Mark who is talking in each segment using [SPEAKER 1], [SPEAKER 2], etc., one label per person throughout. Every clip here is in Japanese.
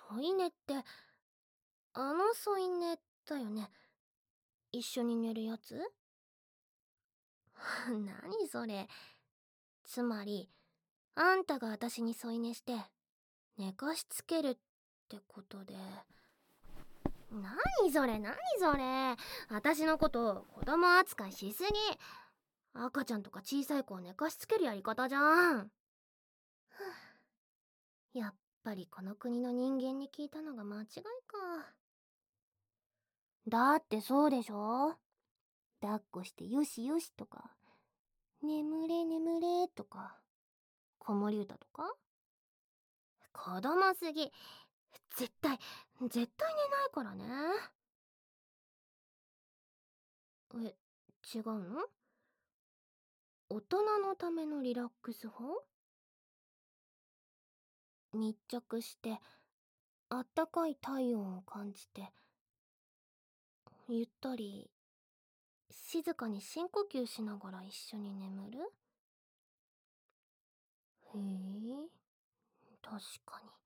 [SPEAKER 1] 添い寝って、あの添い寝だよね。一緒に寝るやつ？何それ。つまり、あんたが私に添い寝して、寝かしつけるってことで。何それ、何それ。私のこと子供扱いしすぎ。赤ちゃんとか小さい子を寝かしつけるやり方じゃん。やっぱりこの国の人間に聞いたのが間違いか。だってそうでしょ。抱っこしてよしよしとか、眠れ眠れとか、子守歌とか。子供すぎ。絶対寝ないからね。え、違うの？大人のためのリラックス法？密着してあったかい体温を感じて、ゆったり静かに深呼吸しながら一緒に眠る。へえ、確かに。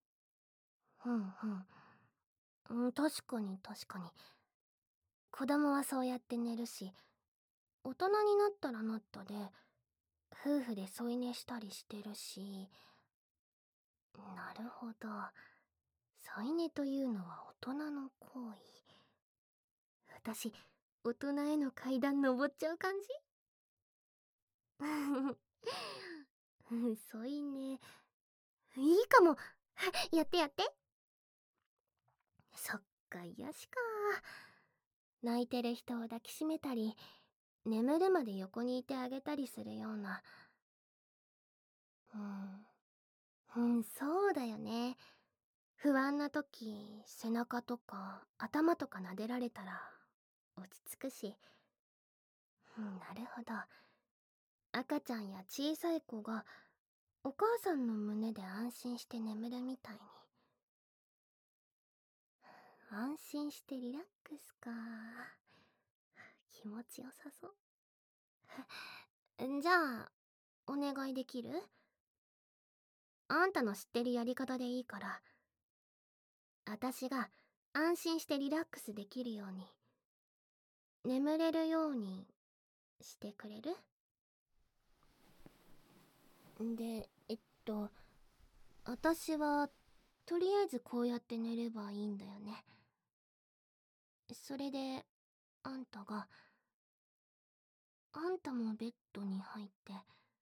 [SPEAKER 1] うん、確かに確かに。子供はそうやって寝るし、大人になったらなったで夫婦で添い寝したりしてるし。なるほど。添い寝というのは大人の行為。私、大人への階段登っちゃう感じ？添い寝、いいかも。やってやって。そっか、癒しか。泣いてる人を抱きしめたり、眠るまで横にいてあげたりするような。そうだよね。不安な時、背中とか頭とか撫でられたら落ち着くし。なるほど。赤ちゃんや小さい子がお母さんの胸で安心して眠るみたいに。安心してリラックスか。気持ちよさそう。じゃあ、お願いできる？あんたの知ってるやり方でいいから、私が安心してリラックスできるように、眠れるようにしてくれる？で、私は、とりあえずこうやって寝ればいいんだよね。それで、あんたが、あんたもベッドに入って、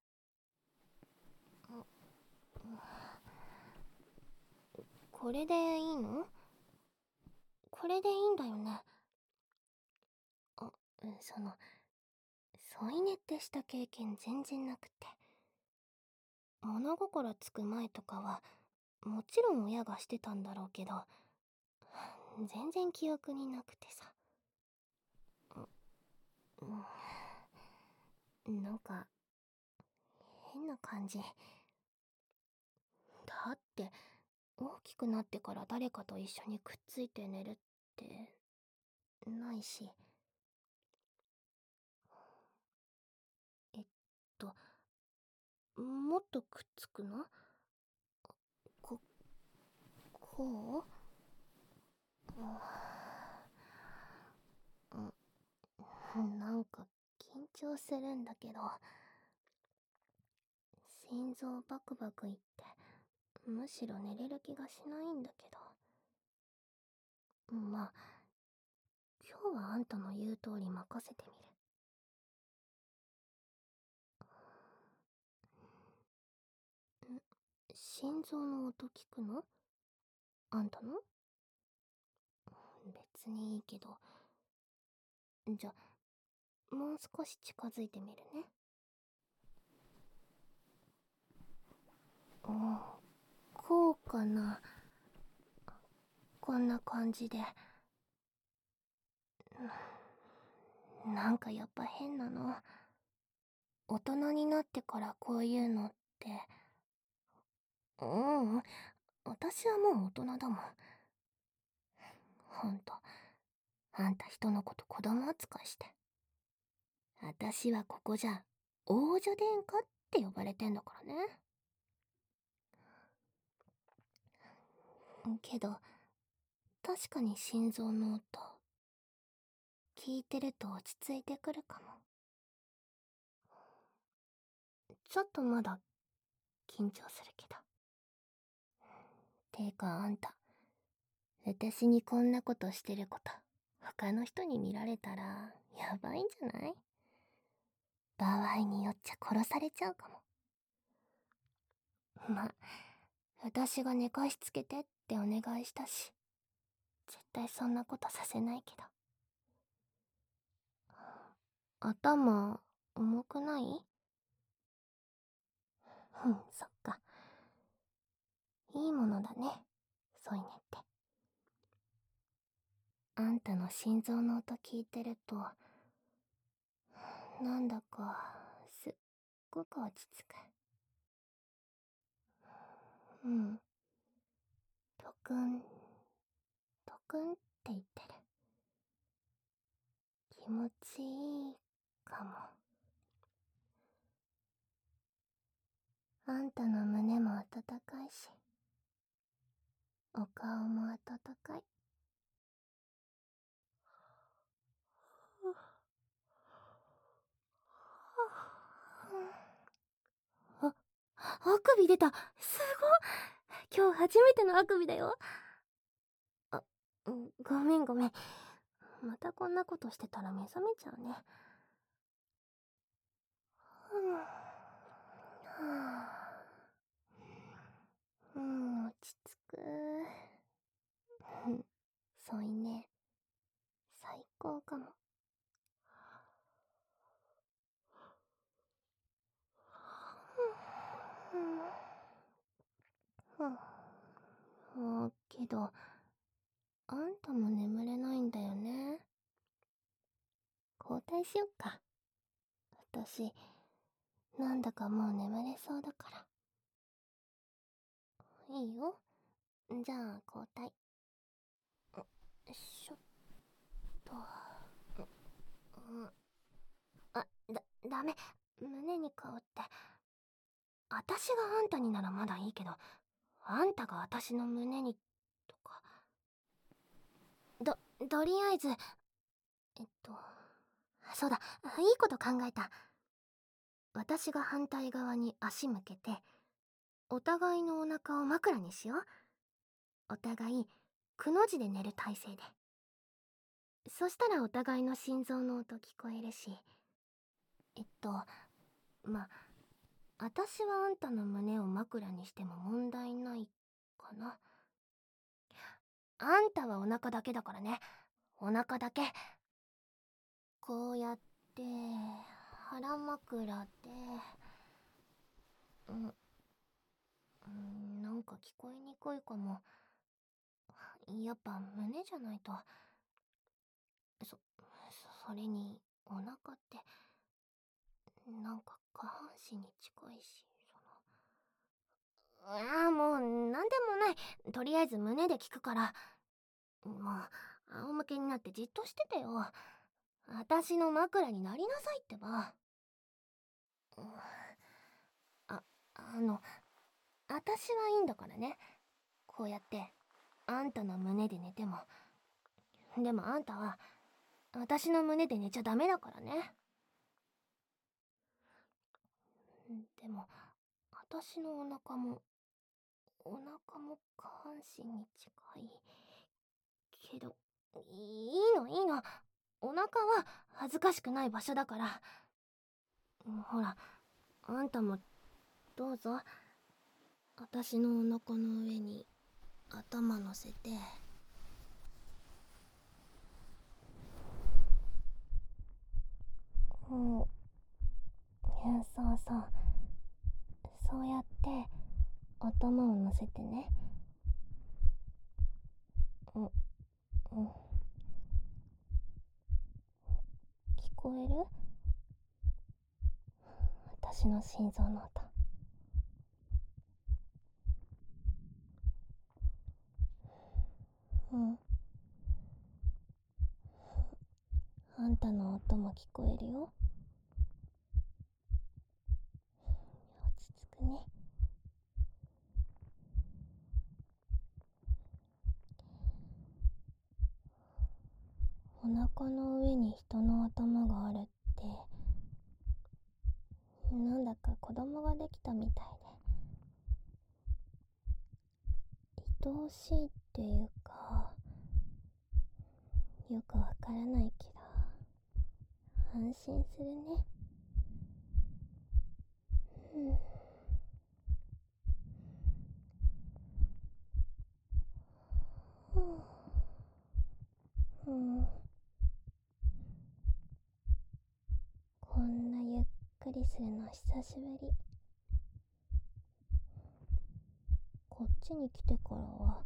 [SPEAKER 1] これでいいの？これでいいんだよね。あ、その、添い寝ってした経験全然なくて。物心つく前とかは、もちろん親がしてたんだろうけど、全然記憶になくてさ。なんか、変な感じ。だって、大きくなってから誰かと一緒にくっついて寝るって、ないし。えっと、もっとくっつくの？こ、こなんか緊張するんだけど、心臓バクバクいって、むしろ寝れる気がしないんだけど。まあ、今日はあんたの言う通り任せてみる。心臓の音聞くの？あんたの？別にいいけど。じゃ、もう少し近づいてみるね。こうかな。こんな感じで。なんかやっぱ変なの。大人になってからこういうのって。私はもう大人だもん。ほんと、あんた人のこと子供扱いして。私はここじゃ、王女殿下って呼ばれてんだからね。 けど、確かに心臓の音、聞いてると落ち着いてくるかも。ちょっとまだ緊張するけど。てかあんた、私にこんなことしてること、他の人に見られたら、やばいんじゃない？場合によっちゃ殺されちゃうかも。ま、私が寝かしつけてってお願いしたし、絶対そんなことさせないけど。頭、重くない？そっか。いいものだね、添い寝って。あんたの心臓の音聞いてると、なんだか、すっごく落ち着く。うん。トクン、トクンって言ってる。気持ちいいかも。あんたの胸も温かいし、お顔も温かい。あ、あくび出た。すごい。今日初めてのあくびだよ。あ、ごめんごめん。またこんなことしてたら目覚めちゃうね。落ち着く。そういね。最高かも。けど、あんたも眠れないんだよね。交代しよっか。私、なんだかもう眠れそうだから。いいよ。じゃあ、交代。よいしょっと。ダメ。胸に顔って。私があんたにならまだいいけど、あんたが私の胸に、とか。とりあえず、そうだ、いいこと考えた。私が反対側に足向けて、お互いのお腹を枕にしよう。お互い、くの字で寝る体勢で。そしたらお互いの心臓の音聞こえるし。ま、私はあんたの胸を枕にしても問題ないかな。あんたはお腹だけだからね。お腹だけ。こうやって、腹枕で、なんか聞こえにくいかも。やっぱ胸じゃないと。それに、お腹って、なんか下半身に近いし、もう、なんでもない。とりあえず胸で聞くから。もう、仰向けになってじっとしててよ。私の枕になりなさいってば。あ、あの、私はいいんだからね。こうやって、あんたの胸で寝ても。でもあんたは、私の胸で寝ちゃダメだからね。でも、私のお腹も下半身に近い。けど、いいのいいの。お腹は恥ずかしくない場所だから。ほら、あんたも、どうぞ。私のお腹の上に頭乗せて。そうそう。そうやって頭を乗せてね。うん、聞こえる？私の心臓の音。あんたの音も聞こえるよ。落ち着くね。 腹の上に人の頭があるって、なんだか子供ができたみたいで、愛おしいっていうか、よくわからないけど、安心するね。うん。うん。こんなゆっくりするの久しぶり。こっちに来てからは、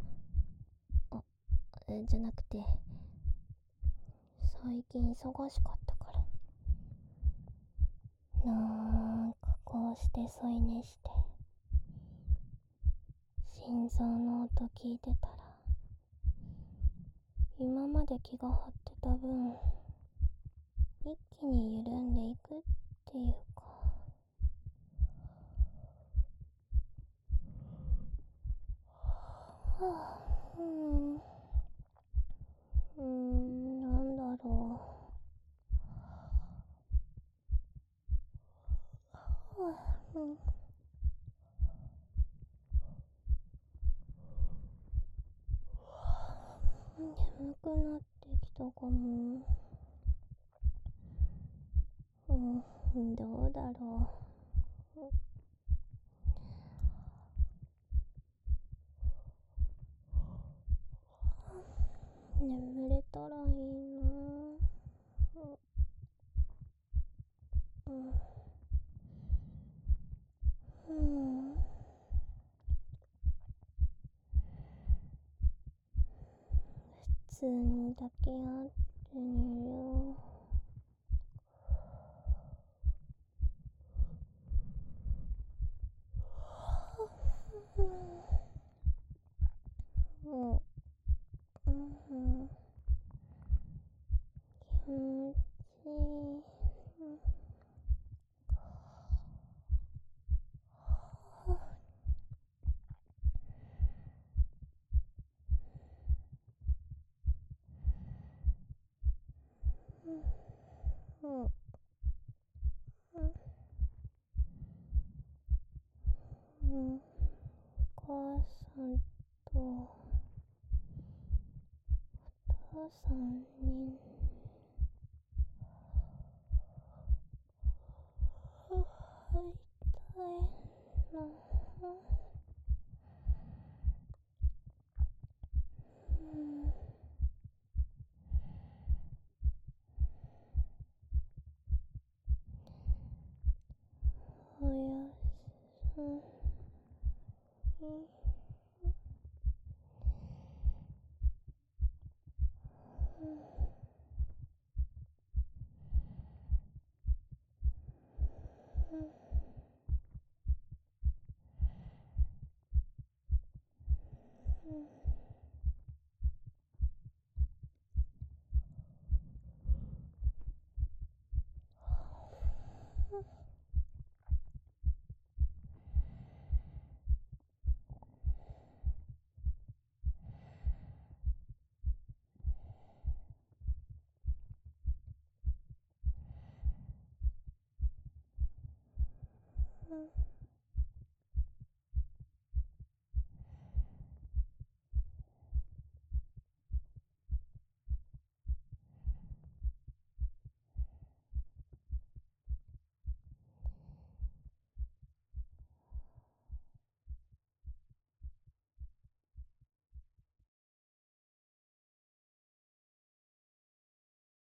[SPEAKER 1] じゃなくて、最近忙しかったから。なんかこうして添い寝して、心臓の音聞いてたら、今まで気が張ってた分、一気に緩んでいくっていうか。はあ、なんだろう。はあ、眠くなってきたかも。どうだろう。眠れたらいいな。うん。普通にだけあって寝よう。うん。気持ちいい。うん。お母さんとお父さんに会いたいな。おやすみ。うん。